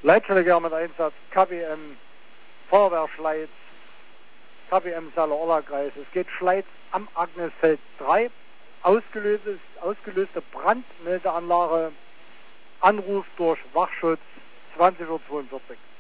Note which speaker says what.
Speaker 1: Leitstelle mit Einsatz KBM Feuerwehrschleiz, KBM Saale-Orla-Kreis. Es geht Schleiz am Agnesfeld 3. Ausgelöste Brandmeldeanlage. Anruf durch Wachschutz 20:42 Uhr.